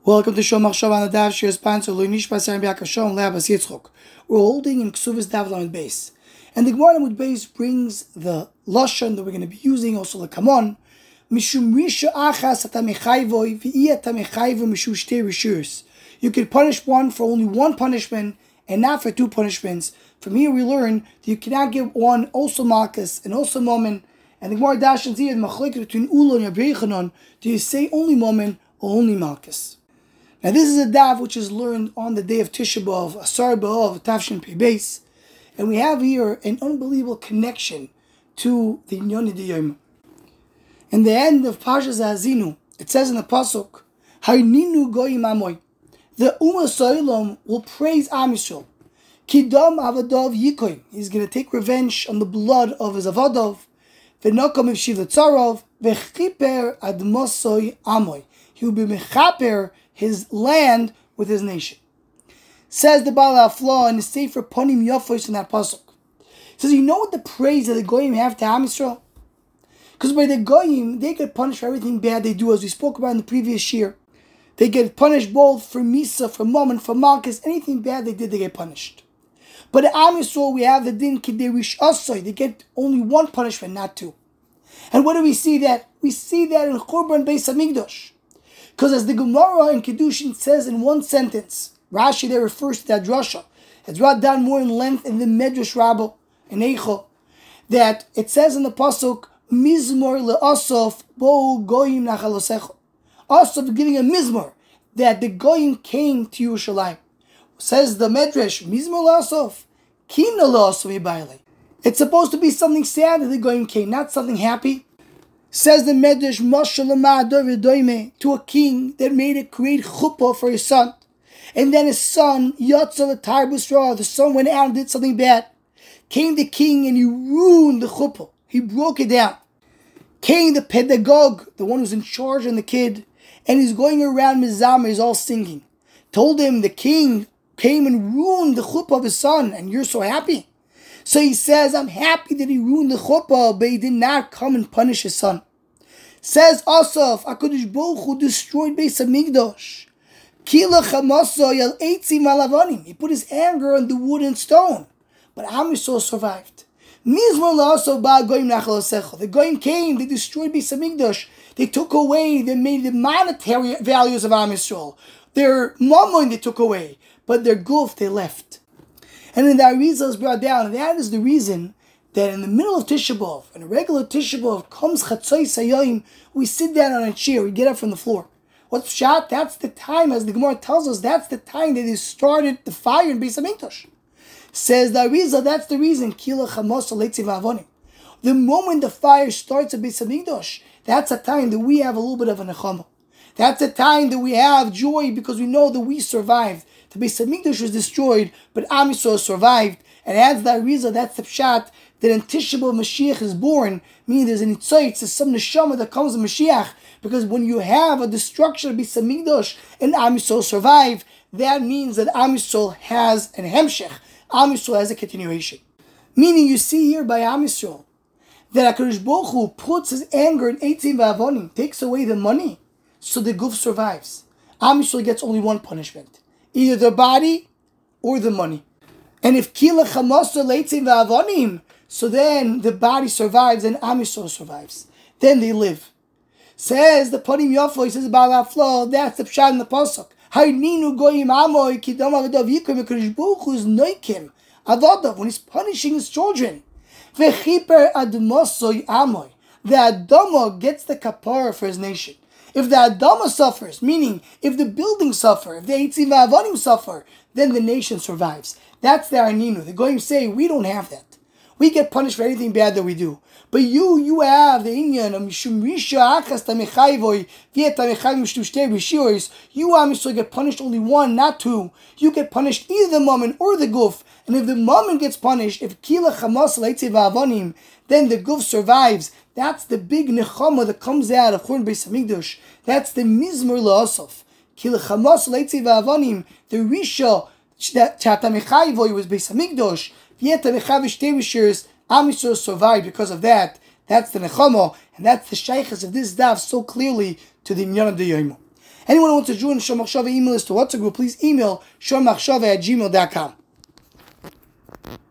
Welcome to Shom Machshava on the Daf Shir sponsor Loinish Basar Biakashom Labas Yitzchok. We're holding in Ksuvas Daf Lamed Beis, and the Gemara Lamed Beis brings the lashon that we're going to be using also the Kamon. Mishum Risha Achas Atamechayvoi V'I Atamechayvo Mishum Shtei Rishus. You could punish one for only one punishment and not for two punishments. From here we learn that you cannot give one also Malkus and also Momen. And the Gemara Dashan here the Machlokes between Ulo and Rabbi Yechanan. Do you say only Momen or only Malkus? Now this is a daf which is learned on the day of Tisha B'Av, Asar B'Av, Tafshin Pei Beis, and we have here an unbelievable connection to the Inyan D'Yom. In the end of Parshas Ha'azinu, it says in the pasuk, "Harininu goyim amoy," the Ummah Soilom will praise Am Yisrael. Kidam avadav yikoyim, he's going to take revenge on the blood of his avadav. V'nokom ivshiv v'chiper admosoy amoy, he will be mechaper his land with his nation. Says the Baal HaFlaw in the Sefer Ponim Yafos in that pasuk. Says, you know what the praise that the Goyim have to Am Yisrael? Because by the Goyim, they get punished for everything bad they do, as we spoke about in the previous year. They get punished both for Misa, for Mammon, for Malkus, anything bad they did, they get punished. But at Am Yisrael, we have the Din Kidei Rish Asay, they get only one punishment, not two. And what do we see that? We see that in Churban Beis HaMikdash. Because as the Gemara in Kedushin says in one sentence, Rashi there refers to that drasha. It's brought down more in length in the Medrash Rabbah in Eicho, that it says in the pasuk, Mizmor le'asof bo goyim nachalosecho. Asaf giving a mizmor that the goyim came to Yerushalayim. Says the Medrash, Mizmor le'asof kina le'asof yibayle. It's supposed to be something sad that the goyim came, not something happy. Says the Medrash, to a king that made a great chuppah for his son. And then his son, Yatzal Tarbus Ra, the son went out and did something bad. Came the king and he ruined the chuppah. He broke it down. Came the pedagogue, the one who's in charge of the kid, and he's going around Mizamah, he's all singing. Told him the king came and ruined the chuppah of his son, and you're so happy. So he says, I'm happy that he ruined the chuppah, but he did not come and punish his son. Says Asaf, HaKadosh Baruch Hu destroyed Beis HaMikdash. Kila chamaso yal eitzim alavanim. He put his anger on the wood and stone. But Am Yisrael survived. Mizmor la'aso ba goyim nachalosecho. The goyim came, they destroyed Beis HaMikdash. They took away, they made the monetary values of Am Yisrael. Their mammon they took away, but their guf they left. And then the Arizal is brought down, and that is the reason that in the middle of Tisha B'Av, in a regular Tisha B'Av, comes Chatzos Hayom, we sit down on a chair, we get up from the floor. What's Pshat? That's the time, as the Gemara tells us, that's the time that they started the fire in Beis HaMikdash. Says the Arizal, that's the reason, Kila Chamos Leitziv Avonim. The moment the fire starts at Beis HaMikdash, that's a time that we have a little bit of a nechama. That's a time that we have joy because we know that we survived. The Beis HaMikdash was destroyed, but Am Yisrael survived. And as the Arizal, that's the Pshat, that in Tisha B'Av Mashiach is born, meaning there's an Itzoitz, there's some Neshama that comes in Mashiach, because when you have a destruction of Beis HaMikdash and Am Yisrael survive, that means that Am Yisrael has an Hemshech. Am Yisrael has a continuation. Meaning you see here by Am Yisrael, that HaKadosh Baruch Hu puts his anger in Eitzim V'Avonim, takes away the money, so the guf survives. Am Yisrael gets only one punishment, either the body or the money. And if Kila Chamasa Leitzim V'Avonim, so then the body survives and Am Yisrael survives. Then they live. Says the Ponim Yafo, he says about that flow, that's the Pshat in the Pasuk. Harininu goyim amoy kidam avadav yikom HaKadosh Baruch Hu is noikim avadav, when he's punishing his children. V'chiper admosoy amoy, the Adama gets the kapara for his nation. If the Adama suffers, meaning if the buildings suffer, if the Eitzim V'Avonim suffer, then the nation survives. That's the Arninu. The Goyim say, we don't have that. We get punished for anything bad that we do. But you have the Inyan of Mishum Risha Achas Tamechayvoi V'et Tamechayvoi Mishum Shtei Rishiyos. You Am Yisrael get punished only one, not two. You get punished either the Mammon or the Guf. And if the Mammon gets punished, if Kila Chamas Leitziv V'Avonim, then the Guf survives. That's the big nechama that comes out of Churban Beis HaMikdash. That's the Mizmor La'asaf. Kila Chamas Leitziv V'Avonim, the Risha that Tamechayvoi was Beis HaMikdash. Yet the Mechavish Tevishers, Am Yisrael survived because of that. That's the Nechama, and that's the Shaykhs of this daf so clearly to the Inyan D'Yom. Anyone who wants to join the Shor Machshava email list to WhatsApp group, please email shormachshava@gmail.com.